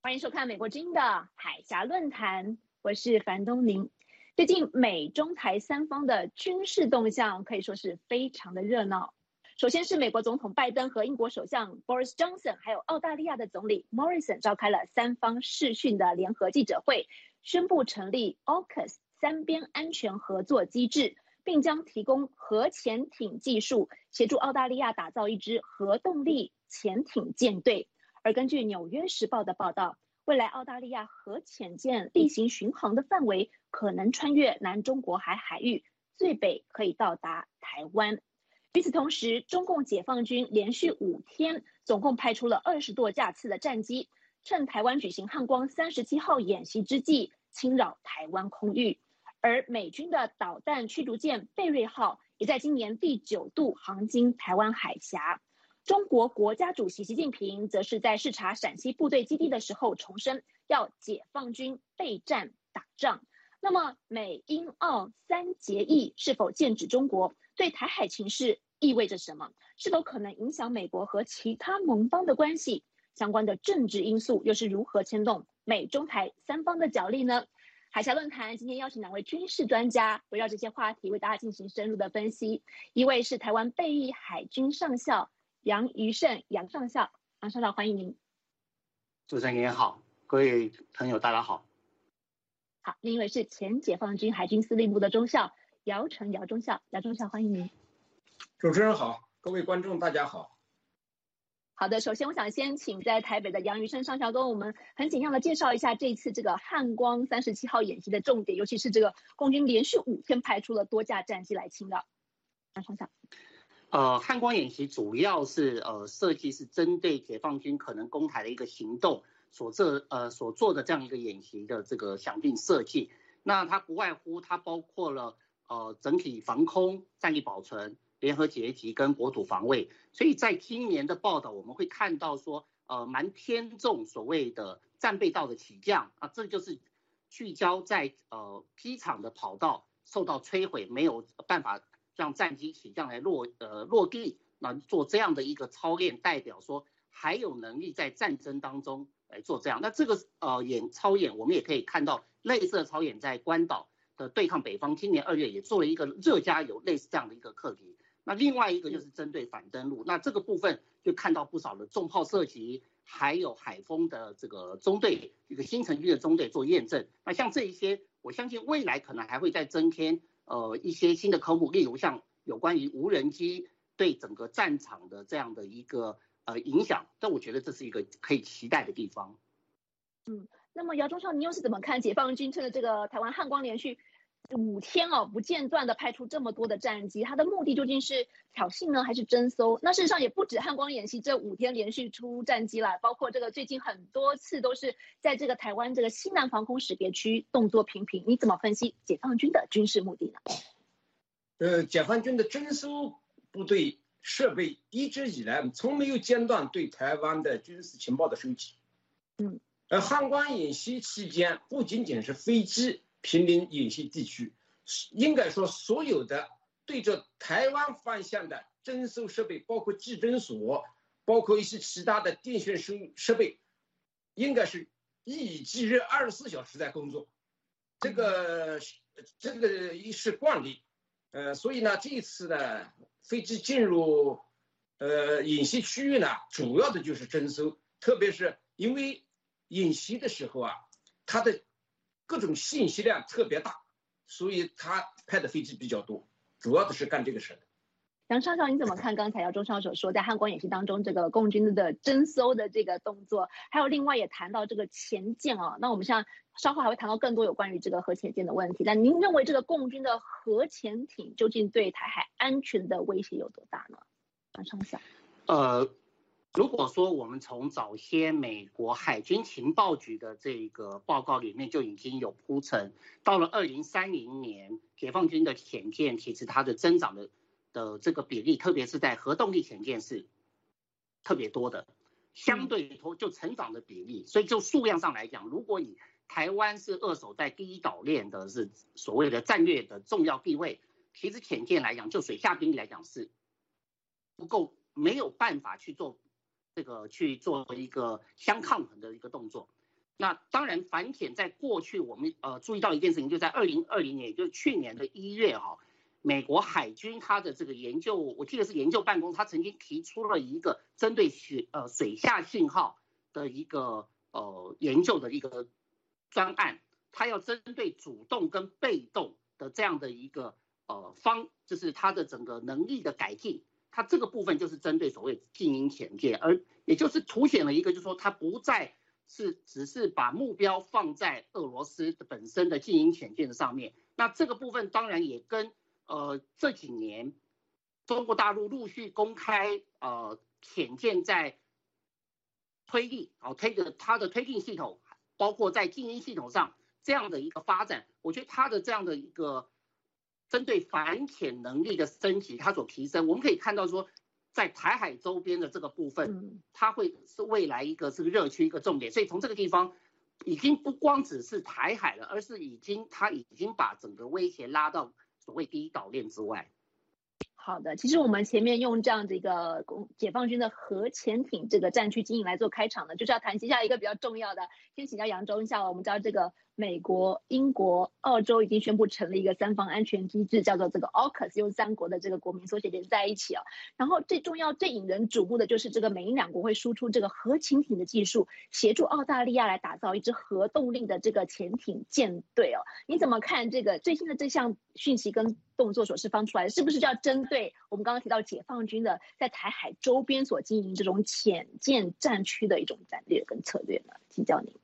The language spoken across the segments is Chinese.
欢迎收看美国之音的海峡论坛，我是樊东宁。最近美中台三方的军事动向可以说是非常的热闹。首先是美国总统拜登和英国首相 Boris Johnson， 还有澳大利亚的总理 Morrison 召开了三方视讯的联合记者会，宣布成立 AUKUS 三边安全合作机制，并将提供核潜艇技术，协助澳大利亚打造一支核动力潜艇舰队。而根据《纽约时报》的报道，未来澳大利亚核潜舰例行巡航的范围可能穿越南中国海海域，最北可以到达台湾。与此同时，中共解放军连续5天总共派出了20多架次的战机，趁台湾举行汉光37号演习之际，侵扰台湾空域。而美军的导弹驱逐舰贝瑞号也在今年第9度航经台湾海峡。中国国家主席习近平则是在视察陕西部队基地的时候重申，要解放军备战打仗。那么美英澳三结义是否剑指中国？对台海情势意味着什么？是否可能影响美国和其他盟邦的关系？相关的政治因素又是如何牵动美中台三方的角力呢？海峡论坛今天邀请2位军事专家，围绕这些话题为大家进行深入的分析。一位是台湾备役海军上校杨余胜杨上校，杨上校欢迎您。 主持人您好，各位朋友大家好。 好，另一位是前解放军海军司令部的中校姚成姚中校，姚中校欢迎您。 主持人好，各位观众大家好。 好的，首先我想先请在台北的杨余胜上校跟我们很简要的介绍一下这一次这个汉光37号演习的重点，尤其是这个共军连续5天派出了多架战机来侵扰。杨上校。 汉光演习主要是设计是针对解放军可能攻台的一个行动所做的这样一个演习的这个想定设计。那它不外乎它包括了整体防空、战力保存、联合截击跟国土防卫。所以在今年的报道我们会看到说蛮偏重所谓的战备道的起降啊，这就是聚焦在机场的跑道受到摧毁，没有办法让战机起降来落地，那做这样的一个操练，代表说还有能力在战争当中来做这样。那这个操演我们也可以看到类似的操演在关岛的对抗北方，今年2月也做了一个热加油类似这样的一个课题。那另外一个就是针对反登陆，那这个部分就看到不少的重炮射击，还有海风的这个中队，一个新成军的中队做验证。那像这一些，我相信未来可能还会再增添一些新的科目，例如像有关于无人机对整个战场的这样的一个影响，但我觉得这是一个可以期待的地方。 那么姚中校，你又是怎么看解放军趁着这个台湾汉光连续5天不间断的派出这么多的战机，它的目的究竟是挑衅呢，还是侦搜？那事实上也不止汉光演习这5天连续出战机啦，包括这个最近很多次都是在这个台湾这个西南防空识别区动作频频。你怎么分析解放军的军事目的呢？ 解放军的侦搜部队设备一直以来从没有间断对台湾的军事情报的收集。而汉光演习期间不仅仅是飞机濒临演习地区，应该说所有的对着台湾方向的侦搜设备，包括技侦所，包括一些其他的电讯设备，应该是一以继日24小时在工作。这个是惯例。所以呢，这一次呢，飞机进入演习区域呢，主要的就是侦搜，特别是因为演习的时候它的各种信息量特别大，所以他派的飞机比较多，主要的是干这个事的。 杨上校，你怎么看刚才姚中校所说，在汉光演习当中这个共军的侦搜的这个动作，还有另外也谈到这个潜舰那我们像稍后还会谈到更多有关于这个核潜舰的问题。那您认为这个共军的核潜艇究竟对台海安全的威胁有多大呢？杨上校。 如果说我们从早些美国海军情报局的这个报告里面就已经有铺陈，到了2030年，解放军的潜舰其实它的增长的这个比例，特别是在核动力潜舰是特别多的，相对就成长的比例，所以就数量上来讲，如果你台湾是扼守在第一岛链的是所谓的战略的重要地位，其实潜舰来讲，就水下兵力来讲是不够，没有办法去做一个相抗衡的一个动作。 那当然，反潜在过去我们注意到一件事情，就在2020年，也就是去年的1月哈，美国海军它的这个研究，我记得是研究办公，它曾经提出了一个针对水下信号的一个研究的一个专案，它要针对主动跟被动的这样的一个就是它的整个能力的改进，它这个部分就是针对所谓静音潜舰，而也就是凸显了一个，就是说它不再只是把目标放在俄罗斯本身的静音潜舰的上面。那这个部分当然也跟这几年中国大陆陆续公开潜舰在推力它的推进系统，包括在静音系统上这样的一个发展，我觉得它的这样的一个针对反潜能力的升级，它所提升，我们可以看到说，在台海周边的这个部分，它会是未来一个热区一个重点。所以从这个地方，已经不光只是台海了，而是它已经把整个威胁拉到所谓第一岛链之外。 好的，其实我们前面用这样的一个解放军的核潜艇这个战区经营来做开场呢，就是要谈接下来一个比较重要的，先请教杨忠一下。我们知道这个美国、英国、澳洲已经宣布成立一个3方安全机制，叫做这个 AUKUS， 用3国的这个国名缩写连在一起啊。然后最重要、最引人瞩目的就是这个美英2国会输出这个核潜艇的技术，协助澳大利亚来打造一支核动力的这个潜艇舰队哦。你怎么看这个最新的这项讯息跟动作所释放出来的，是不是就要针对我们刚刚提到解放军的在台海周边所经营这种潜舰战区的一种战略跟策略呢？请教您。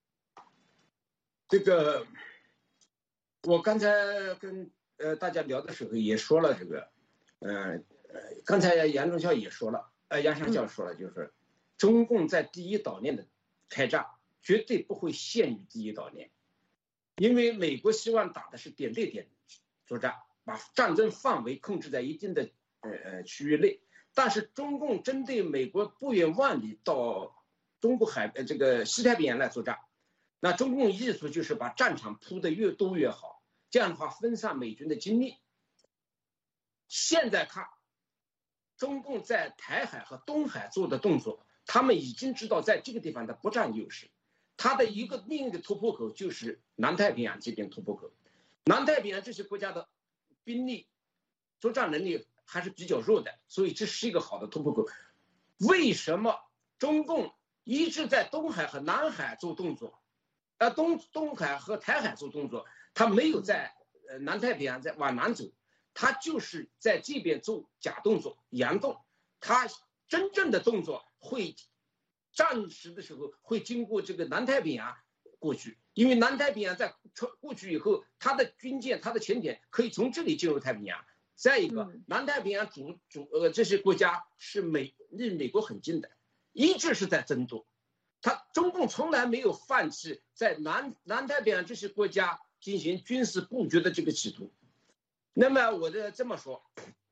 这个我刚才跟大家聊的时候也说了这个，刚才杨忠孝也说了，杨上校说了，就是中共在第一岛链的开战绝对不会限于第一岛链，因为美国希望打的是点对点作战，把战争范围控制在一定的区域内，但是中共针对美国不远万里到中部这个西太平洋来作战，那中共意图就是把战场铺得越多越好，这样的话分散美军的精力。现在看中共在台海和东海做的动作，他们已经知道在这个地方的不占优势，他的另一个突破口就是南太平洋这边突破口。南太平洋这些国家的兵力作战能力还是比较弱的，所以这是一个好的突破口。为什么中共一直在东海和南海做动作，东海和台海做动作，他没有在南太平洋再往南走，他就是在这边做假动作、佯动，他真正的动作会战时的时候会经过这个南太平洋过去，因为南太平洋在过去以后，它的军舰、它的潜艇可以从这里进入太平洋。再一个，南太平洋这些国家是离美国很近的，一直是在争夺。中共从来没有放弃在南太平洋这些国家进行军事布局的这个企图。那么我这么说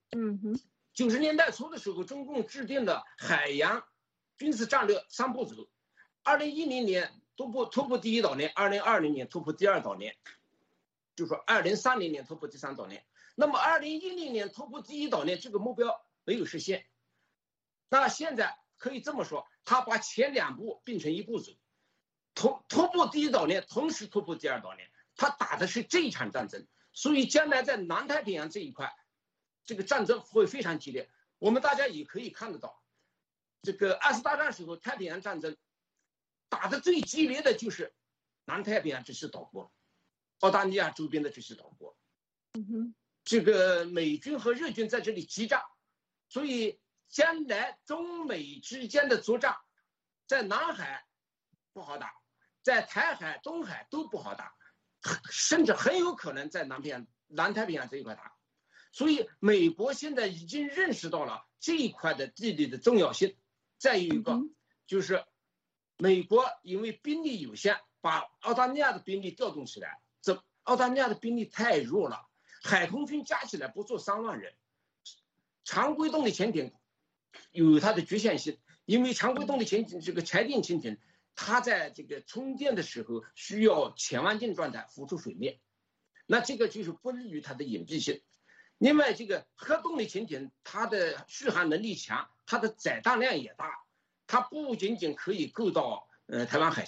，90年代初的时候，中共制定了海洋军事战略3步走，2010年突破第一岛链，2020年突破第二岛链，就是说2030年突破第3岛链。那么2010年突破第一岛链这个目标没有实现，那现在可以这么说，他把前2步并成1步走，突破第一岛链，同时突破第二岛链，他打的是这一场战争。所以将来在南太平洋这一块，这个战争会非常激烈。我们大家也可以看得到，这个2次大战时候太平洋战争打得最激烈的就是南太平洋这些岛国，澳大利亚周边的这些岛国。这个美军和日军在这里激战，所以将来中美之间的作战，在南海不好打，在台海、东海都不好打，甚至很有可能在南太平洋这一块打。所以美国现在已经认识到了这一块的地理的重要性。再有一个就是美国因为兵力有限，把澳大利亚的兵力调动起来，澳大利亚的兵力太弱了，海空军加起来不足3万人，常规动力潜艇有它的局限性，因为常规动力潜艇这个柴电潜艇，它在这个充电的时候需要1000万斤状态浮出水面，那这个就是不利于它的隐蔽性。另外，这个核动力潜艇它的续航能力强，它的载弹量也大，它不仅仅可以够到台湾海峡，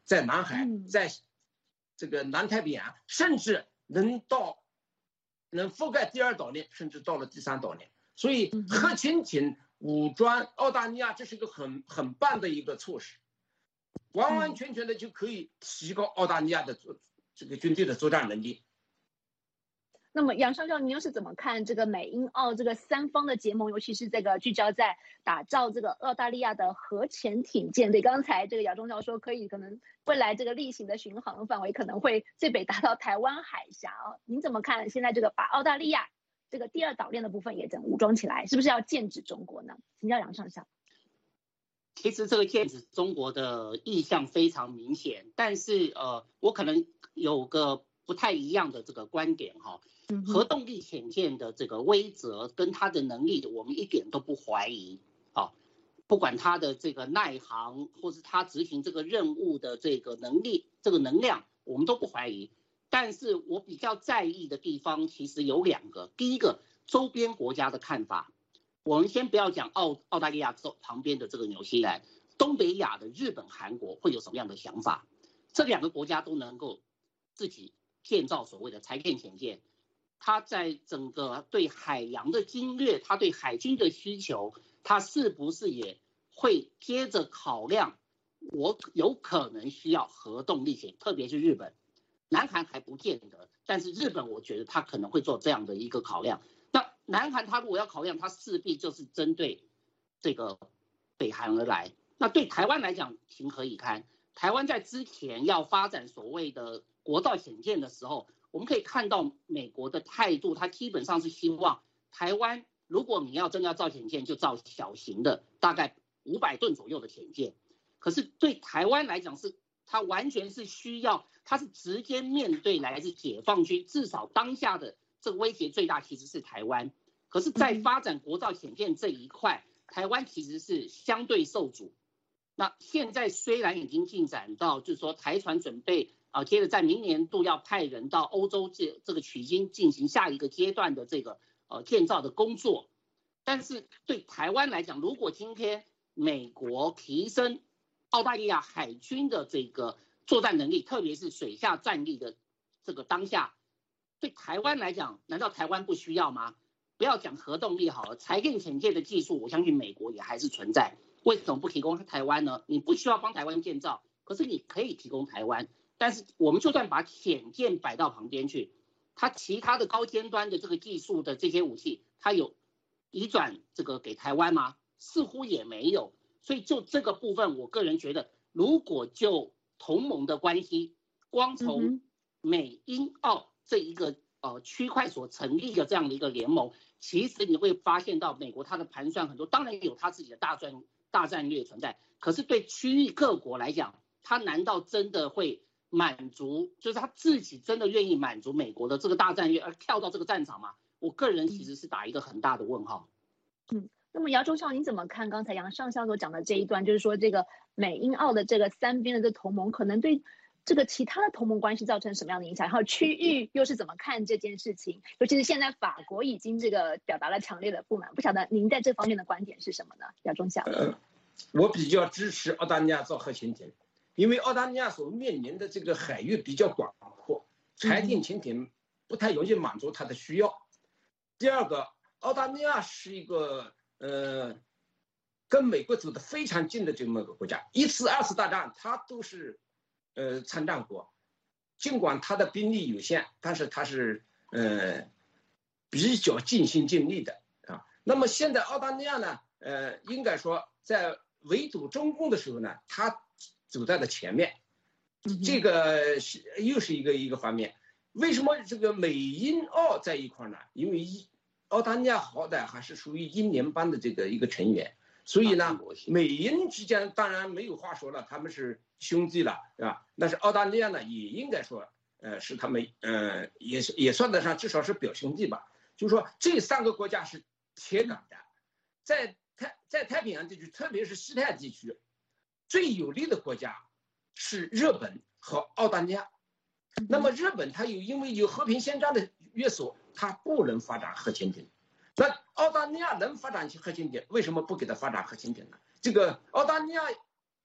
在南海，在这个南太平洋，甚至能覆盖第2岛链，甚至到了第3岛链。所以核潜艇武装澳大利亚，这是一个很棒的一个措施，完完全全的就可以提高澳大利亚的这个军队的作战能力。 那么杨上校，您又是怎么看这个美英澳这个3方的结盟，尤其是这个聚焦在打造这个澳大利亚的核潜艇舰队？刚才这个姚中校说，可能未来这个例行的巡航范围可能会最北达到台湾海峡您怎么看现在这个把澳大利亚这个第2岛链的部分也整武装起来，是不是要剑指中国呢？请教杨上校。 其实这个剑指中国的意向非常明显，但是我可能有个不太一样的这个观点核动力潜舰的这个威慑跟它的能力，我们一点都不怀疑不管它的这个耐航，或是它执行这个任务的这个能力、这个能量，我们都不怀疑。但是我比较在意的地方其实有2个，第一个，周边国家的看法。我们先不要讲澳大利亚旁边的这个纽西兰，东北亚的日本、韩国会有什么样的想法？这2个国家都能够自己建造所谓的柴电潜舰，它在整个对海洋的经略，它对海军的需求，它是不是也会接着考量？我有可能需要核动力潜，特别是日本，南韩还不见得，但是日本我觉得它可能会做这样的一个考量。那南韩它如果要考量，它势必就是针对这个北韩而来。那对台湾来讲，情何以堪？台湾在之前要发展所谓的国造潜舰的时候，我们可以看到美国的态度，它基本上是希望台湾，如果你要真的要造潜舰，就造小型的，大概500吨左右的潜舰。可是对台湾来讲，它完全是需要，它是直接面对来自解放军，至少当下的这个威胁最大其实是台湾。可是，在发展国造潜舰这一块，台湾其实是相对受阻。那现在虽然已经进展到，就是说台船准备接着在明年度要派人到欧洲这个取经进行下一个阶段的这个建造的工作，但是对台湾来讲，如果今天美国提升澳大利亚海军的这个作战能力，特别是水下战力的这个当下，对台湾来讲，难道台湾不需要吗？不要讲核动力好了，柴电潜舰的技术，我相信美国也还是存在。为什么不提供台湾呢？你不需要帮台湾建造，可是你可以提供台湾。但是我们就算把潜舰摆到旁边去，它其他的高尖端的这个技术的这些武器，它有移转这个给台湾吗？似乎也没有。所以就这个部分，我个人觉得，如果就同盟的关系，光从美英澳这一个区块所成立的这样的一个联盟，其实你会发现到美国它的盘算很多，当然有它自己的大战略存在，可是对区域各国来讲，它难道真的会满足，就是他自己真的愿意满足美国的这个大战略而跳到这个战场吗？我个人其实是打一个很大的问号。 那么姚中校，您怎么看刚才杨上校所讲的这一段，就是说这个美英澳的这个3边的这同盟可能对这个其他的同盟关系造成什么样的影响？然后区域又是怎么看这件事情？尤其是现在法国已经这个表达了强烈的不满，不晓得您在这方面的观点是什么呢？姚中校。 我比较支持澳大利亚造核潜艇，因为澳大利亚所面临的这个海域比较广阔，柴电潜艇不太容易满足它的需要。第二个，澳大利亚是一个跟美国走得非常近的这么个国家，1次2次大战它都是参战国，尽管它的兵力有限，但是它是比较尽心尽力的啊。那么现在澳大利亚呢，应该说在围堵中共的时候呢，它走在了前面，这个又是一个方面。为什么这个美英澳在一块呢？因为澳大利亚好歹还是属于英联邦的这个一个成员，所以呢，美英之间当然没有话说了，他们是兄弟了，对吧？但是澳大利亚呢，也应该说，是他们，也算得上至少是表兄弟吧。就是说，这3个国家是铁杆的，在太平洋地区，特别是西太地区，最有利的国家是日本和澳大利亚。那么日本它因为有和平宪章的约束，它不能发展核潜艇。那澳大利亚能发展起核潜艇，为什么不给它发展核潜艇呢？这个澳大利亚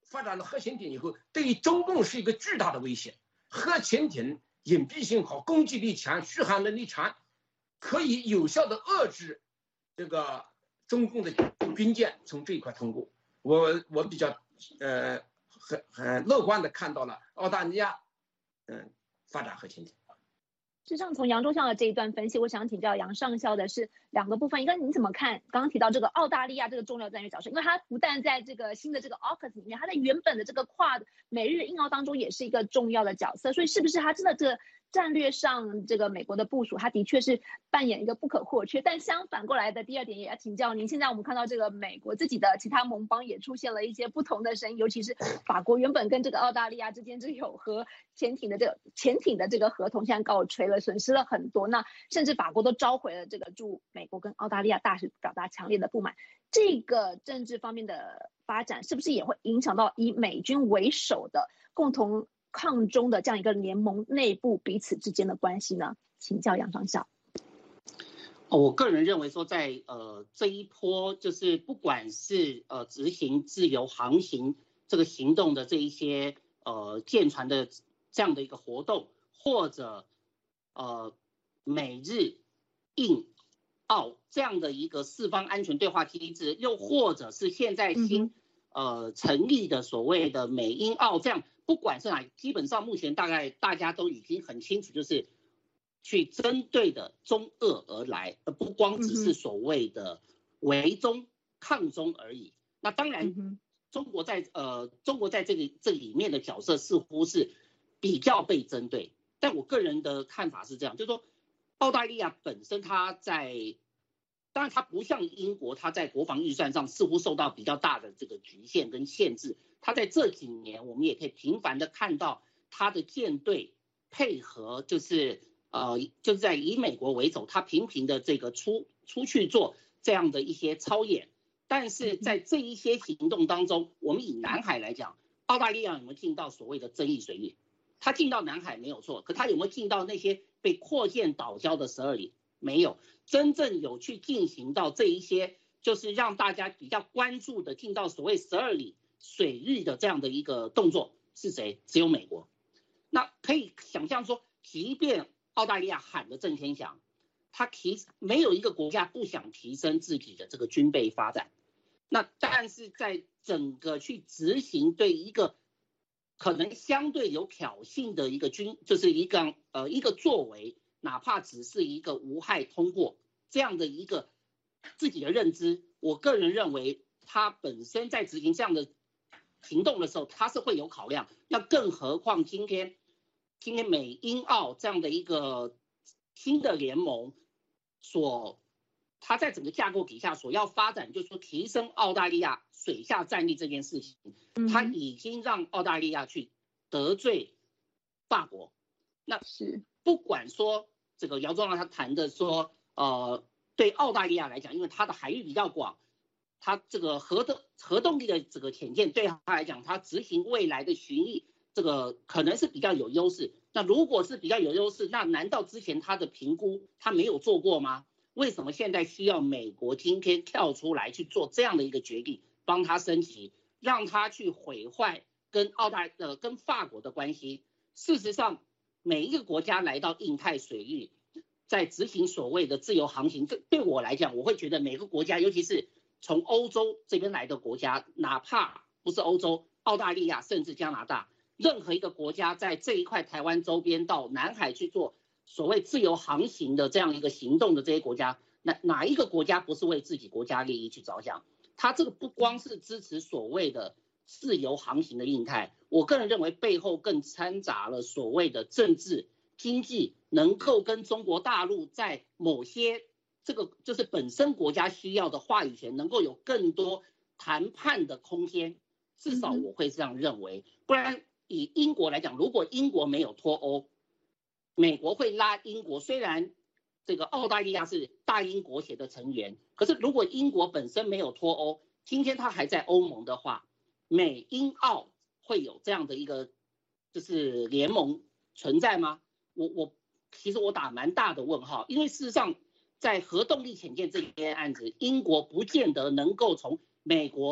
发展了核潜艇以后，对于中共是一个巨大的威胁。核潜艇隐蔽性好，攻击力强，续航能力强，可以有效的遏制这个中共的军舰从这一块通过。我比较很乐观的看到了澳大利亚发展核潜艇。 事实上，从杨中校的这一段分析，我想请教杨上校的是2个部分。一个，你怎么看刚刚提到这个澳大利亚这个重要战略角色？因为它不但在这个新的这个 AUKUS 里面，它在原本的这个跨美日印澳当中也是一个重要的角色。所以，是不是它真的这个战略上这个美国的部署，它的确是扮演一个不可或缺？但相反过来的第2点也要请教您。现在我们看到这个美国自己的其他盟邦也出现了一些不同的声音，尤其是法国原本跟这个澳大利亚之间是有核潜艇的这个合同，现在告吹了，损失了很多。那甚至法国都召回了这个驻美国跟澳大利亚大使，表达强烈的不满。这个政治方面的发展，是不是也会影响到以美军为首的共同抗中的这样一个联盟内部彼此之间的关系呢？请教杨上校。 我个人认为说在，这一波就是不管是执行自由航行这个行动的这一些舰船的这样的一个活动，或者美日印澳这样的一个4方安全对话机制，又或者是现在新成立的所谓的美英澳这样，不管是哪，基本上目前大概大家都已经很清楚，就是去针对的中俄而来，而不光只是所谓的围中抗中而已。那当然，中国在这里面的角色似乎是比较被针对，但我个人的看法是这样，就是说澳大利亚本身它当然它不像英国，它在国防预算上似乎受到比较大的这个局限跟限制。它在这几年，我们也可以频繁的看到它的舰队配合，就是在以美国为首，它频频的这个出去做这样的一些操演。但是在这一些行动当中，我们以南海来讲，澳大利亚有没有进到所谓的争议水域？它进到南海没有错，可它有没有进到那些被扩建岛礁的12里？没有。真正有去进行到这一些，就是让大家比较关注的进到所谓12里水域的这样的一个动作是谁？只有美国。那可以想象说，即便澳大利亚喊得震天响，它没有一个国家不想提升自己的这个军备发展。那但是在整个去执行对一个可能相对有挑衅的一个就是一个作为，哪怕只是一个无害通过这样的一个自己的认知，我个人认为他本身在执行这样的行动的时候，他是会有考量。那更何况今天美英澳这样的一个新的联盟它在整个架构底下所要发展，就是说提升澳大利亚水下战力这件事情，它已经让澳大利亚去得罪法国。那是不管说这个姚中让他谈的说，对澳大利亚来讲，因为它的海域比较广，它这个核动力的这个潜舰对他来讲，它执行未来的巡弋，这个可能是比较有优势。那如果是比较有优势，那难道之前他的评估他没有做过吗？为什么现在需要美国今天跳出来去做这样的一个决定，帮他升级，让他去毁坏跟跟法国的关系？事实上，每一个国家来到印太水域，在执行所谓的自由航行，这对我来讲，我会觉得每个国家，尤其是从欧洲这边来的国家，哪怕不是欧洲，澳大利亚甚至加拿大，任何一个国家在这一块台湾周边到南海去做所谓自由航行的这样一个行动的这些国家，哪一个国家不是为自己国家利益去着想？他这个不光是支持所谓的自由航行的印太，我个人认为背后更掺杂了所谓的政治、经济，能够跟中国大陆在某些这个就是本身国家需要的话语权，能够有更多谈判的空间。至少我会这样认为，不然以英国来讲，如果英国没有脱欧，美国会拉英国。虽然这个澳大利亚是大英国协的成员，可是如果英国本身没有脱欧，今天它还在欧盟的话，美英澳会有这样的一个就是联盟存在吗？其实我打蛮大的问号，因为事实上在核动力潜舰这些案子，英国不见得能够从美国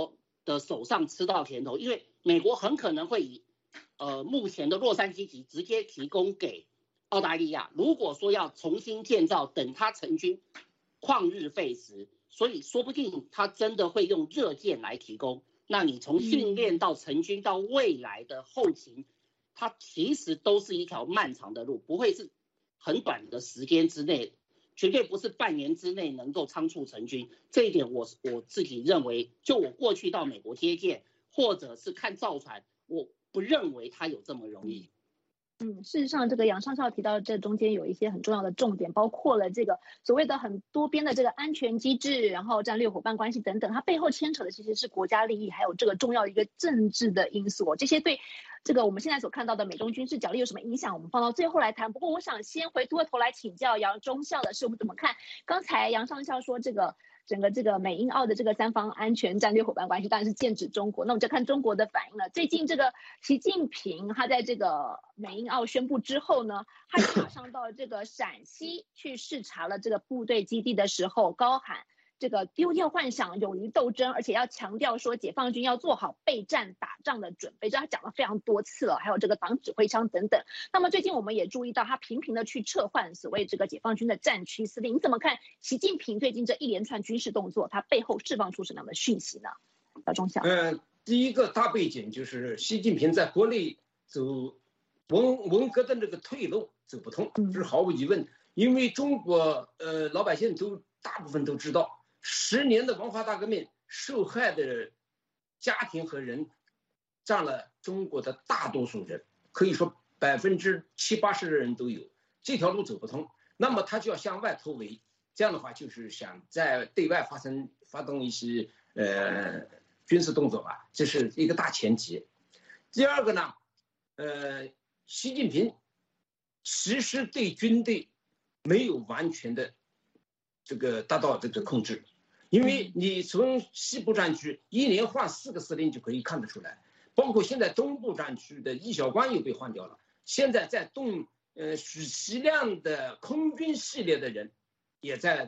的手上吃到甜头，因为美国很可能会以目前的洛杉矶级直接提供给澳大利亚。如果说要重新建造，等它成军，旷日费时，所以说不定它真的会用热舰来提供。那你从训练到成军到未来的后勤，它其实都是一条漫长的路，不会是很短的时间之内，绝对不是半年之内能够仓促成军。这一点我自己认为，就我过去到美国接见，或者是看造船，我不认为它有这么容易。 事实上，这个杨上校提到这中间有一些很重要的重点，包括了这个所谓的很多边的这个安全机制，然后战略伙伴关系等等，它背后牵扯的其实是国家利益，还有这个重要的一个政治的因素。这些对这个我们现在所看到的美中军事角力有什么影响？我们放到最后来谈。不过，我想先回过头来请教杨中校的是，我们怎么看刚才杨上校说这个整个这个美英澳的这个三方安全战略伙伴关系当然是剑指中国，那我们就看中国的反应了。最近这个习近平他在这个美英澳宣布之后呢，他马上到这个陕西去视察了这个部队基地的时候，高喊这个丢掉幻想，勇于斗争，而且要强调说解放军要做好备战打仗的准备，这他讲了非常多次了，还有这个党指挥枪等等。那么最近我们也注意到他频频的去撤换所谓这个解放军的战区司令，你怎么看习近平最近这一连串军事动作，他背后释放出什么样的讯息呢？姚中校。 第一个大背景就是习近平在国内走文革的那个退路走不通，这是毫无疑问。因为中国老百姓大部分都知道，10年的文化大革命受害的家庭和人占了中国的大多数人，可以说70%-80%的人都有。这条路走不通，那么他就要向外突围，这样的话就是想在对外发动一些军事动作吧，这是一个大前提。第二个呢，习近平其实对军队没有完全的这个达到这个控制，因为你从西部战区1年换4个司令就可以看得出来，包括现在东部战区的易小关又被换掉了，现在在许其亮的空军系列的人也在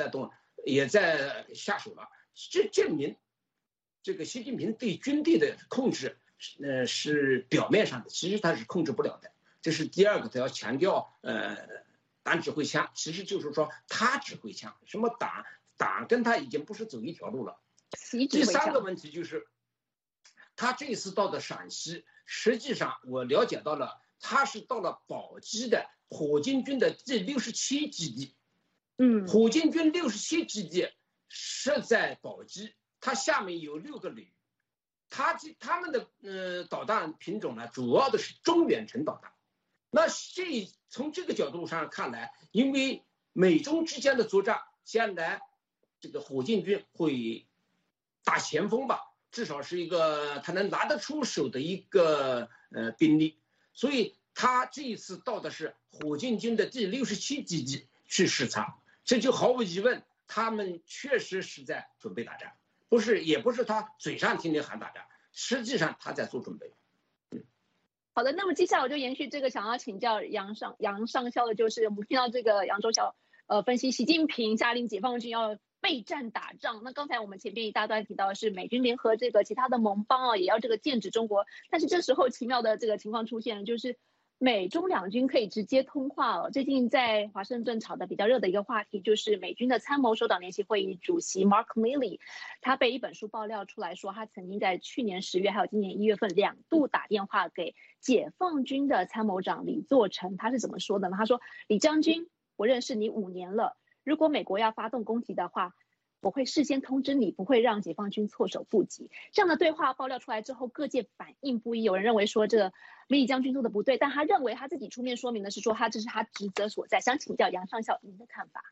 下手了，这证明这个习近平对军队的控制是表面上的，其实他是控制不了的。这是第二个，他要强调党指挥枪，其实就是说他指挥枪，什么党跟他已经不是走一条路了。第三个问题就是他这次到的陕西，实际上我了解到了，他是到了宝鸡的火箭军的第67基地。火箭军67基地设在宝鸡，它下面有6个旅，他们的导弹品种呢，主要的是中远程导弹。那从这个角度上看来，因为美中之间的作战，将来这个火箭军会打前锋吧，至少是一个他能拿得出手的一个兵力，所以他这一次到的是火箭军的第67基地去视察，这就毫无疑问，他们确实是在准备打仗，也不是他嘴上天天喊打仗，实际上他在做准备。 好的，那么接下来我就延续这个，想要请教杨上校的，就是我们听到这个杨中校分析习近平下令解放军要备战打仗。那刚才我们前面一大段提到的是美军联合这个其他的盟邦啊，也要这个剑指中国。但是这时候奇妙的这个情况出现了，就是美中两军可以直接通话哦。最近在华盛顿炒的比较热的一个话题，就是美军的参谋首长联席会议主席 Mark Milley， 他被一本书爆料出来说，他曾经在去年10月还有今年1月份2度打电话给解放军的参谋长李作成。他是怎么说的呢？他说：“李将军，我认识你5年了，如果美国要发动攻击的话，我会事先通知你，不会让解放军措手不及。”这样的对话爆料出来之后，各界反应不一。有人认为说这个米将军做的不对，但他认为他自己出面说明的是说这是他职责所在。想请教杨上校您的看法。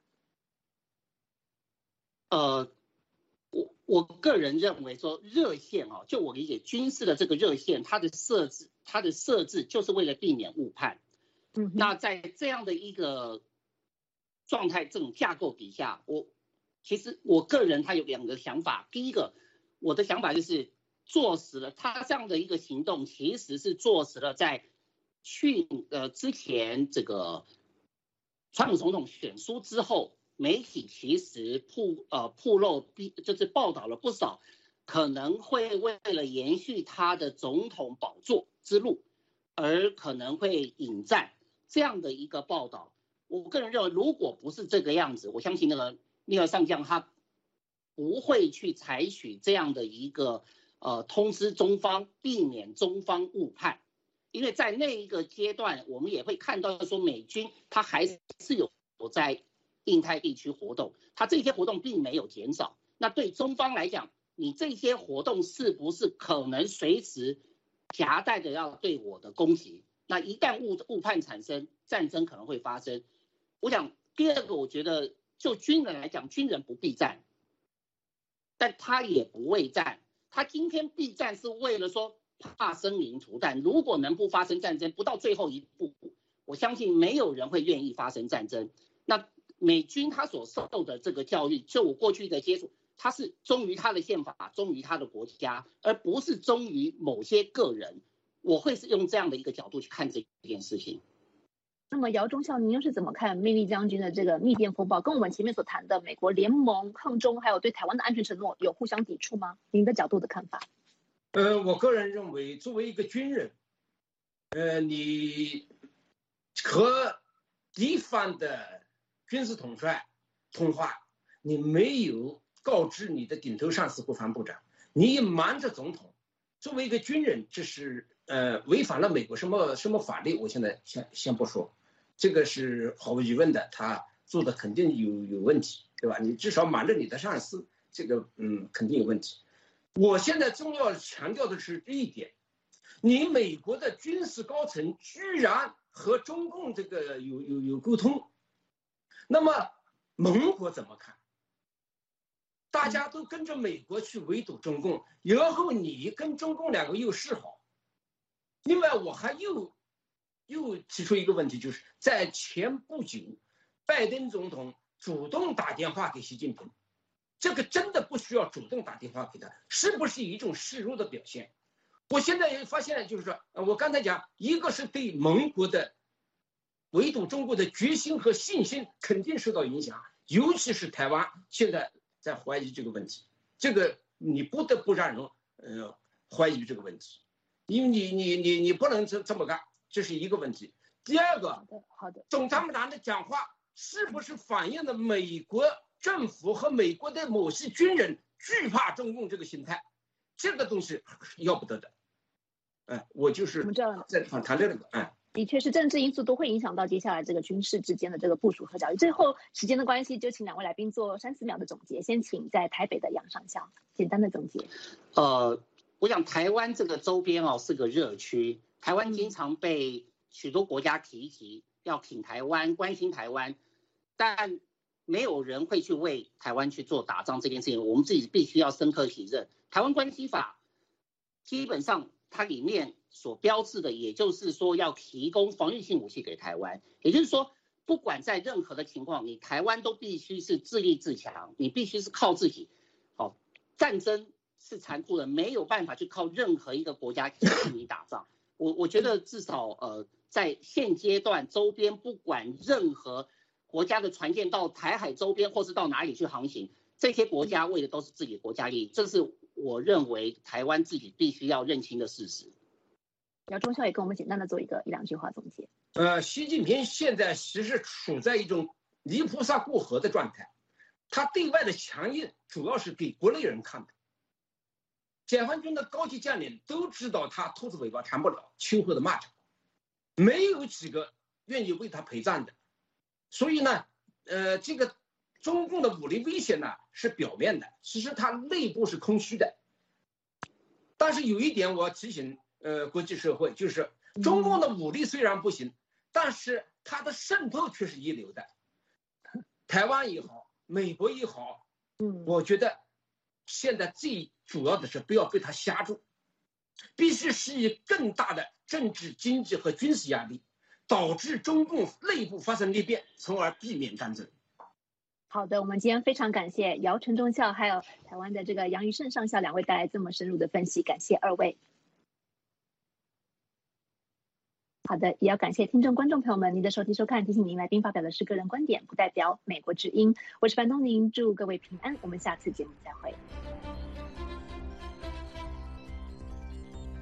我个人认为说热线就我理解军事的这个热线，它的设置就是为了避免误判。那在这样的一个状态、这种架构底下，其实我个人他有2个想法。第一个，我的想法就是坐实了他这样的一个行动，其实是坐实了在之前这个川普总统选书之后，媒体其实曝露就是报道了不少可能会为了延续他的总统宝座之路，而可能会引战这样的一个报道。我个人认为，如果不是这个样子，我相信那个尼尔上将他不会去采取这样的一个通知中方，避免中方误判。因为在那一个阶段，我们也会看到说，美军他还是有在印太地区活动，他这些活动并没有减少。那对中方来讲，你这些活动是不是可能随时夹带着要对我的攻击？那一旦误判产生，战争可能会发生。我想第二个，我觉得就军人来讲，军人不避战，但他也不畏战。他今天避战是为了说怕生灵涂炭。如果能不发生战争，不到最后一步，我相信没有人会愿意发生战争。那美军他所受的这个教育，就我过去的接触，他是忠于他的宪法，忠于他的国家，而不是忠于某些个人。我会是用这样的一个角度去看这件事情。 那么姚中校，您又是怎么看密利将军的这个密电风暴，跟我们前面所谈的美国联盟抗中，还有对台湾的安全承诺有互相抵触吗？您的角度的看法？ 我个人认为，作为一个军人，你和敌方的军事统帅通话，你没有告知你的顶头上司国防部长，你瞒着总统，作为一个军人，这是违反了美国什么法律？我现在先不说，这个是毫无疑问的，他做的肯定有问题，对吧？你至少瞒着你的上司，这个肯定有问题。我现在重要强调的是这一点，你美国的军事高层居然和中共这个有沟通，那么盟国怎么看？大家都跟着美国去围堵中共，然后你跟中共两个又示好。另外，我还又提出一个问题，就是在前不久，拜登总统主动打电话给习近平，这个真的不需要主动打电话给他，是不是一种示弱的表现？我现在也发现，就是说，我刚才讲，一个是对盟国的围堵中国的决心和信心肯定受到影响，尤其是台湾现在在怀疑这个问题，这个你不得不让人怀疑这个问题，因为你不能这么干，这是一个问题。第二个， 好的， 总参谋长的讲话是不是反映了美国政府和美国的某些军人惧怕中共这个心态？这个东西要不得的。我就是在谈这个。 的确是政治因素都会影响到接下来这个军事之间的这个部署和角力。最后时间的关系，就请两位来宾做3-4秒的总结。先请在台北的杨上校简单的总结。 我想台湾这个周边是个热区，台湾经常被许多国家提及，要挺台湾，关心台湾，但没有人会去为台湾去做打仗这件事情。我们自己必须要深刻体认，台湾关系法基本上它里面所标志的，也就是说要提供防御性武器给台湾，也就是说，不管在任何的情况，你台湾都必须是自立自强，你必须是靠自己。战争是残酷的，没有办法去靠任何一个国家替你打仗。我觉得至少在现阶段，周边不管任何国家的船舰到台海周边或是到哪里去航行，这些国家为的都是自己的国家利益，这是我认为台湾自己必须要认清的事实。 姚中校也跟我们简单的做一两句话总结。 习近平现在其实处在一种泥菩萨过河的状态，他对外的强硬主要是给国内人看的。解放军的高级将领都知道他兔子尾巴长不了，秋后的蚂蚱，没有几个愿意为他陪战的。所以呢，这个中共的武力威胁呢是表面的，其实它内部是空虚的。但是有一点我要提醒国际社会，就是中共的武力虽然不行，但是它的渗透却是一流的。台湾也好，美国也好，我觉得现在最主要的是不要被他吓住，必须施以更大的政治、经济和军事压力，导致中共内部发生裂变，从而避免战争。 好的，我们今天非常感谢姚承忠校还有台湾的这个杨余胜上校两位带来这么深入的分析，感谢二位。好的，也要感谢听众观众朋友们您的收听收看。提醒您，来宾发表的是个人观点，不代表美国之音。我是樊东宁，祝各位平安，我们下次节目再会。